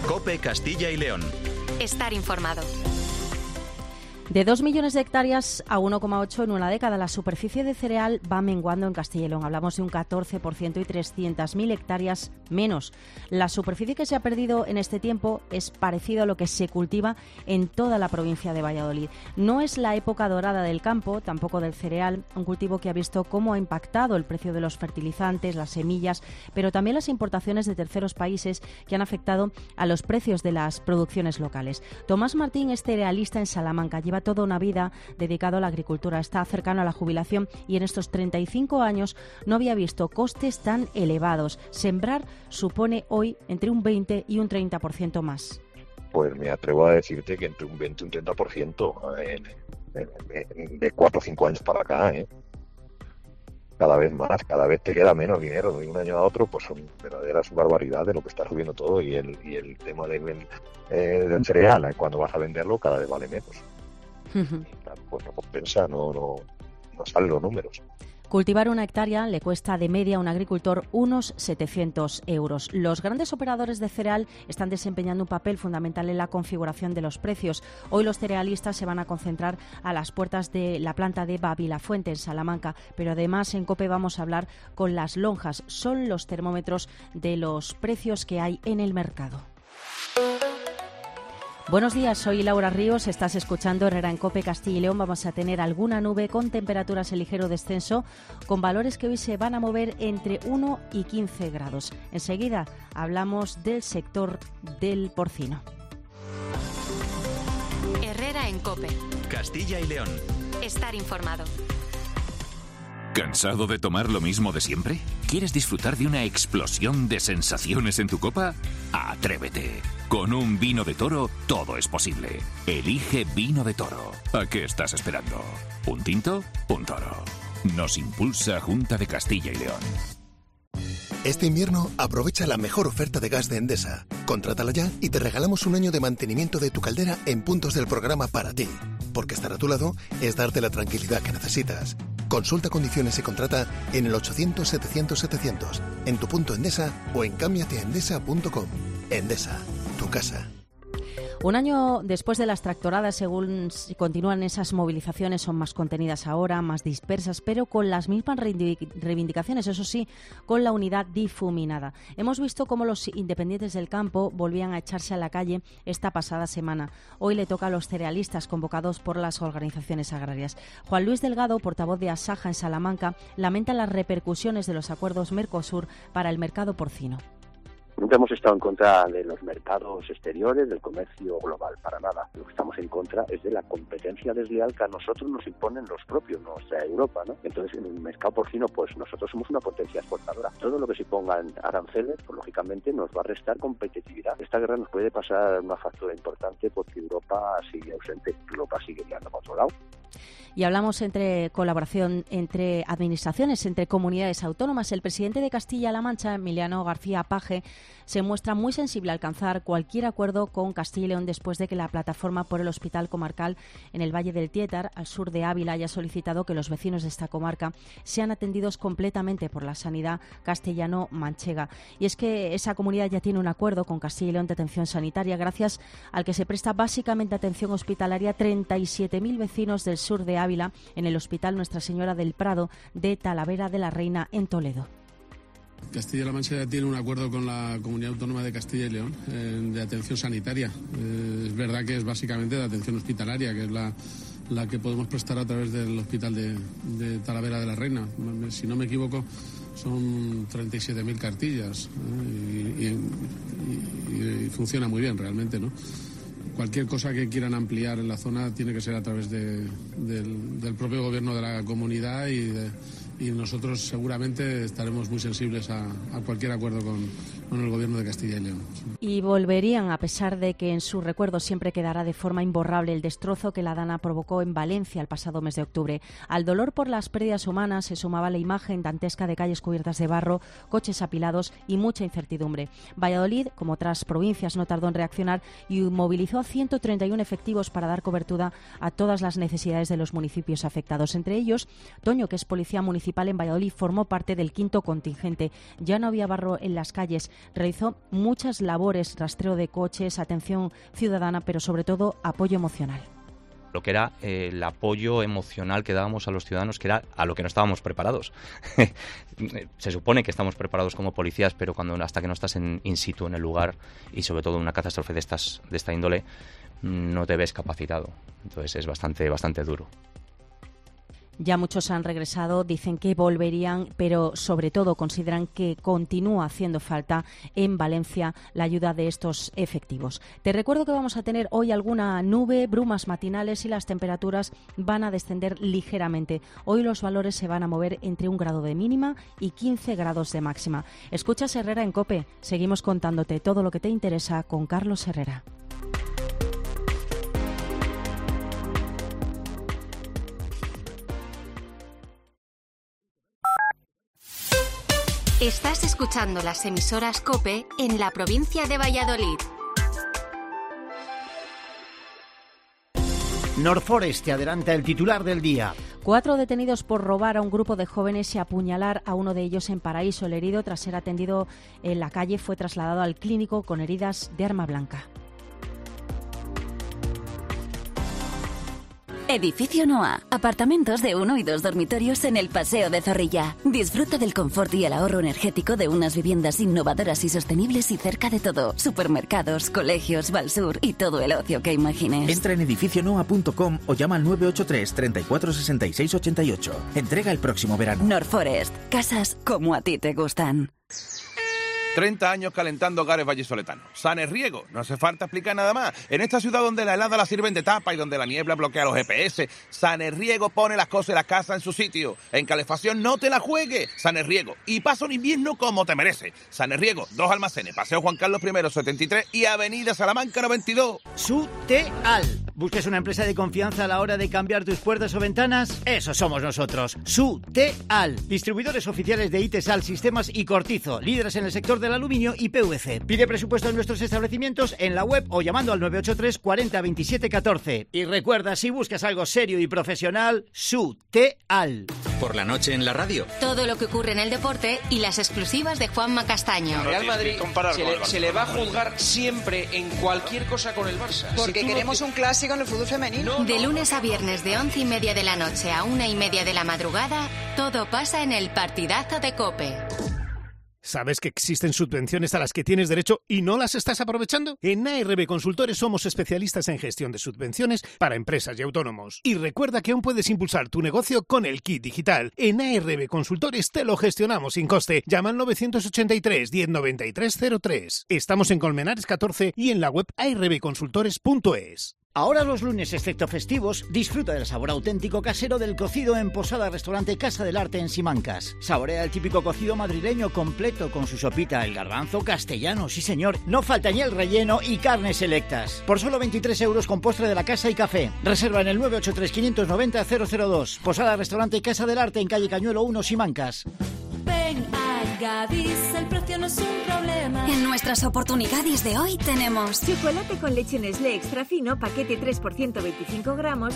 COPE Castilla y León. Estar informado. De 2 millones de hectáreas a 1,8 en una década, la superficie de cereal va menguando en Castilla y León. Hablamos de un 14% y 300.000 hectáreas menos. La superficie que se ha perdido en este tiempo es parecido a lo que se cultiva en toda la provincia de Valladolid. No es la época dorada del campo, tampoco del cereal, un cultivo que ha visto cómo ha impactado el precio de los fertilizantes, las semillas, pero también las importaciones de terceros países que han afectado a los precios de las producciones locales. Tomás Martín es cerealista en Salamanca, lleva toda una vida dedicado a la agricultura, está cercano a la jubilación y en estos 35 años no había visto costes tan elevados. Sembrar supone hoy entre un 20 y un 30% más. Pues me atrevo a decirte que entre un 20 y un 30% de 4 o 5 años para acá, cada vez más, cada vez te queda menos dinero de un año a otro, pues son verdaderas barbaridades lo que está subiendo todo y el tema del cereal, cuando vas a venderlo cada vez vale menos. Pues no compensa, no salen los números. Cultivar una hectárea le cuesta de media a un agricultor unos 700 euros. Los grandes operadores de cereal están desempeñando un papel fundamental en la configuración de los precios. Hoy los cerealistas se van a concentrar a las puertas de la planta de Babilafuente, en Salamanca, pero además en COPE vamos a hablar con las lonjas. Son los termómetros de los precios que hay en el mercado. Buenos días, soy Laura Ríos, estás escuchando Herrera en COPE Castilla y León. Vamos a tener alguna nube con temperaturas en ligero descenso, con valores que hoy se van a mover entre 1 y 15 grados. Enseguida hablamos del sector del porcino. Herrera en COPE Castilla y León. Estar informado. ¿Cansado de tomar lo mismo de siempre? ¿Quieres disfrutar de una explosión de sensaciones en tu copa? ¡Atrévete! Con un vino de Toro todo es posible. Elige Vino de Toro. ¿A qué estás esperando? ¿Un tinto? Un toro. Nos impulsa Junta de Castilla y León. Este invierno aprovecha la mejor oferta de gas de Endesa. Contrátala ya y te regalamos un año de mantenimiento de tu caldera en puntos del programa para ti. Porque estar a tu lado es darte la tranquilidad que necesitas. Consulta condiciones y contrata en el 800-700-700, en tu punto Endesa o en cambiateendesa.com. Endesa, tu casa. Un año después de las tractoradas, según continúan esas movilizaciones, son más contenidas ahora, más dispersas, pero con las mismas reivindicaciones, eso sí, con la unidad difuminada. Hemos visto cómo los independientes del campo volvían a echarse a la calle esta pasada semana. Hoy le toca a los cerealistas convocados por las organizaciones agrarias. Juan Luis Delgado, portavoz de Asaja en Salamanca, lamenta las repercusiones de los acuerdos Mercosur para el mercado porcino. Nunca hemos estado en contra de los mercados exteriores, del comercio global, para nada. Lo que estamos en contra es de la competencia desleal que a nosotros nos imponen los propios, nuestra Europa, ¿no? Entonces, en el mercado porcino, pues nosotros somos una potencia exportadora. Todo lo que se ponga en aranceles, pues lógicamente nos va a restar competitividad. Esta guerra nos puede pasar una factura importante porque Europa sigue ausente, Europa sigue mirando para otro lado. Y hablamos entre colaboración entre administraciones, entre comunidades autónomas. El presidente de Castilla-La Mancha, Emiliano García Paje, se muestra muy sensible a alcanzar cualquier acuerdo con Castilla y León después de que la plataforma por el Hospital Comarcal en el Valle del Tietar, al sur de Ávila, haya solicitado que los vecinos de esta comarca sean atendidos completamente por la sanidad castellano-manchega. Y es que esa comunidad ya tiene un acuerdo con Castilla y León de atención sanitaria, gracias al que se presta básicamente atención hospitalaria a 37.000 vecinos del sur de Ávila en el Hospital Nuestra Señora del Prado de Talavera de la Reina en Toledo. Castilla-La Mancha ya tiene un acuerdo con la Comunidad Autónoma de Castilla y León de atención sanitaria. Es verdad que es básicamente de atención hospitalaria, que es la que podemos prestar a través del Hospital de Talavera de la Reina. Si no me equivoco, son 37.000 cartillas y funciona muy bien realmente, ¿no? Cualquier cosa que quieran ampliar en la zona tiene que ser a través del propio gobierno de la comunidad y nosotros seguramente estaremos muy sensibles a cualquier acuerdo con el gobierno de Castilla y León. Y volverían, a pesar de que en su recuerdo siempre quedará de forma imborrable el destrozo que la Dana provocó en Valencia el pasado mes de octubre. Al dolor por las pérdidas humanas se sumaba la imagen dantesca de calles cubiertas de barro, coches apilados y mucha incertidumbre. Valladolid, como otras provincias, no tardó en reaccionar y movilizó a 131 efectivos para dar cobertura a todas las necesidades de los municipios afectados. Entre ellos, Toño, que es policía municipal Municipal en Valladolid formó parte del 5º contingente. Ya no había barro en las calles. Realizó muchas labores, rastreo de coches, atención ciudadana, pero sobre todo apoyo emocional. Lo que era el apoyo emocional que dábamos a los ciudadanos, que era a lo que no estábamos preparados. Se supone que estamos preparados como policías, pero hasta que no estás in situ en el lugar, y sobre todo en una catástrofe de esta índole, no te ves capacitado. Entonces es bastante duro. Ya muchos han regresado, dicen que volverían, pero sobre todo consideran que continúa haciendo falta en Valencia la ayuda de estos efectivos. Te recuerdo que vamos a tener hoy alguna nube, brumas matinales y las temperaturas van a descender ligeramente. Hoy los valores se van a mover entre 1 grado de mínima y 15 grados de máxima. Escuchas Herrera en COPE. Seguimos contándote todo lo que te interesa con Carlos Herrera. Estás escuchando las emisoras COPE en la provincia de Valladolid. Norforest te adelanta el titular del día. 4 detenidos por robar a un grupo de jóvenes y apuñalar a uno de ellos en Paraíso. El herido, tras ser atendido en la calle, fue trasladado al clínico con heridas de arma blanca. Edificio Noa. Apartamentos de 1 y 2 dormitorios en el Paseo de Zorrilla. Disfruta del confort y el ahorro energético de unas viviendas innovadoras y sostenibles y cerca de todo. Supermercados, colegios, Valsur y todo el ocio que imagines. Entra en edificionoa.com o llama al 983 34 66 88. Entrega el próximo verano. Norforest. Casas como a ti te gustan. 30 años calentando hogares vallisoletanos. Sanerriego, no hace falta explicar nada más. En esta ciudad donde la helada la sirven de tapa y donde la niebla bloquea los GPS, Sanerriego pone las cosas y la casa en su sitio. En calefacción no te la juegues. Sanerriego. Y pasa un invierno como te merece. Sanerriego, 2 almacenes, Paseo Juan Carlos I, 73 y Avenida Salamanca 92. Suteal. ¿Buscas una empresa de confianza a la hora de cambiar tus puertas o ventanas? Eso somos nosotros. Suteal. Distribuidores oficiales de Itesal, Sistemas y Cortizo. Líderes en el sector del aluminio y PVC. Pide presupuesto en nuestros establecimientos en la web o llamando al 983 40 27 14. Y recuerda, si buscas algo serio y profesional, Suteal. Por la noche en la radio. Todo lo que ocurre en el deporte y las exclusivas de Juanma Castaño. Real Madrid se le va a juzgar siempre en cualquier cosa con el Barça. Porque queremos un clásico en el fútbol femenino. De lunes a viernes de 11:30 de la noche a 1:30 de la madrugada, todo pasa en el partidazo de COPE. ¿Sabes que existen subvenciones a las que tienes derecho y no las estás aprovechando? En ARB Consultores somos especialistas en gestión de subvenciones para empresas y autónomos. Y recuerda que aún puedes impulsar tu negocio con el kit digital. En ARB Consultores te lo gestionamos sin coste. Llama al 983 1093 03. Estamos en Colmenares 14 y en la web arbconsultores.es. Ahora los lunes, excepto festivos, disfruta del sabor auténtico casero del cocido en Posada Restaurante Casa del Arte en Simancas. Saborea el típico cocido madrileño completo con su sopita, el garbanzo castellano, sí señor. No falta ni el relleno y carnes selectas. Por solo 23 euros con postre de la casa y café. Reserva en el 983 590 002. Posada Restaurante Casa del Arte en calle Cañuelo 1, Simancas. Ven a Gadis, el precio no es un problema. En nuestras oportunidades de hoy tenemos chocolate con leche Nestlé extra fino, paquete 3 por 125 gramos,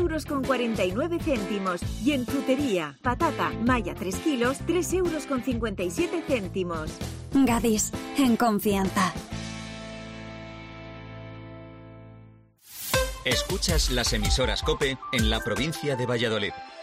3,49 €. Y en frutería, patata Maya 3 kilos, 3,57 €. Gadis, en confianza. Escuchas las emisoras COPE en la provincia de Valladolid.